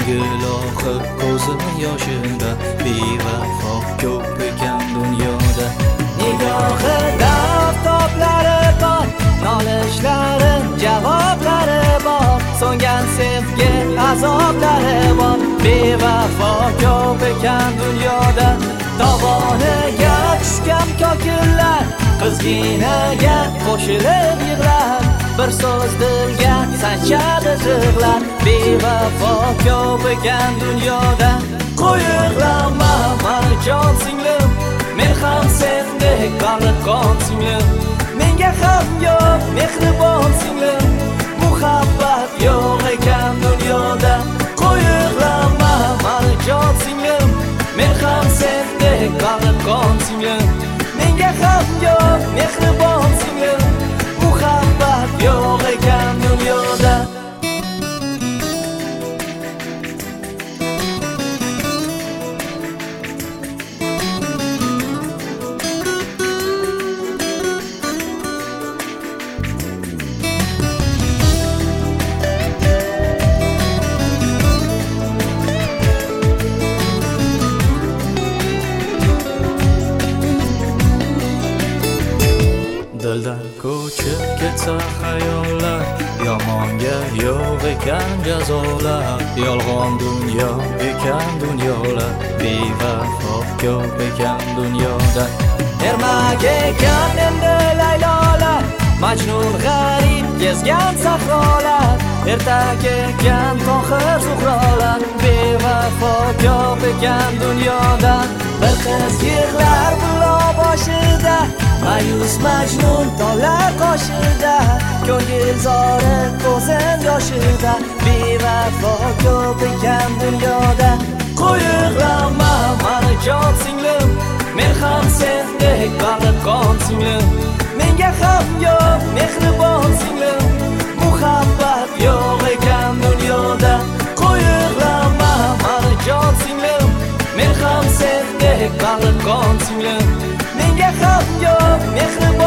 ko'ngil oqib ko'zi yoshida bevafo ko'p ekan dunyoda. Nigohida oftoblari bor, nolishlari javoblari bor, so'ngan sevgi azoblari bor, bevafo ko'p ekan dunyoda. Tovoniga tushgan ko'killar qizginaga qo'shilib yig'lar, bir so'z dilga sanchadi zig'lar, bevafo ko'p ekan dunyoda. Qo'yig'lama marjon singlim, men ham sendek bag'ri qon singlim, menga ham yo'q mehribon singlim, muhabbat yo'q ekan dunyoda. Qo'yig'lama marjon singlim, men ham sendek bag'ri qon singlim, menga ham yo'q mehribon singlim, muhabbat yo'q ekan dunyoda. Dildan ko'chib ketsa xayollar, yomonga yo'q ekan jazolar, yolg'on dunyo ekan dunyolar, bevafo ko'p ekan dunyoda. Ermak ekan endi laylolar, Majnun g'arib gezgan sahrolar, ertak ekan tohir zuhrolar, bevafo ko'p ekan dunyoda. Bir qiz yig'lar bulo boshida, ma'yus Majnun tollar qoshida, ko'ngil zori ko'zim yoshida, bevafo ko'p ekan dunyoda. Qo'yig'lama marjon singlim, men ham sendek bag'ri qon singlim, menga ham yo'q mehribon singlim, muhabbat yo'q ekan dunyoda. Qo'yig'lama marjon singlim, men ham sendek bag'ri qon singlim, menga ham yo'q mehribon